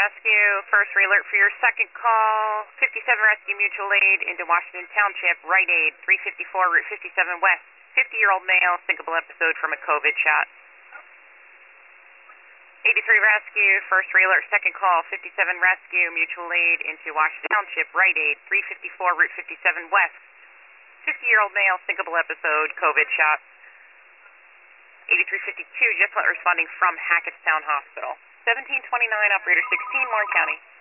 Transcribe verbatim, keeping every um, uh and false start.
Rescue, first re-alert for your second call, fifty-seven Rescue Mutual Aid into Washington Township, Rite Aid, three fifty-four Route fifty-seven West, fifty-year-old male, syncopal episode from a COVID shot. eighty-three Rescue, first re-alert, second call, fifty-seven Rescue Mutual Aid into Washington Township, Rite Aid, three fifty-four Route fifty-seven West, fifty-year-old male, syncopal episode, COVID shot. eighty-three fifty-two, just responding from Hackettstown Hospital. seventeen twenty-nine, operator sixteen, Warren County.